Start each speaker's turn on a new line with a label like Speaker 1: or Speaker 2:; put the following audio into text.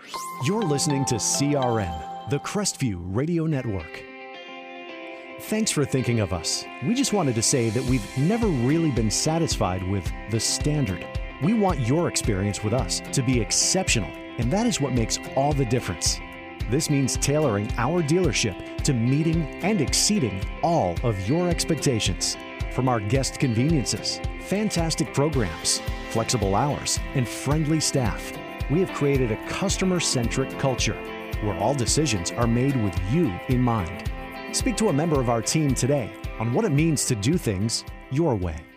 Speaker 1: You're listening to CRN, the Crestview Radio Network. Thanks for thinking of us. We just wanted to say that we've never really been satisfied with the standard. We want your experience with us to be exceptional, and that is what makes all the difference. This means tailoring our dealership to meeting and exceeding all of your expectations. From our guest conveniences, fantastic programs, flexible hours, and friendly staff, we have created a customer-centric culture where all decisions are made with you in mind. Speak to a member of our team today on what it means to do things your way.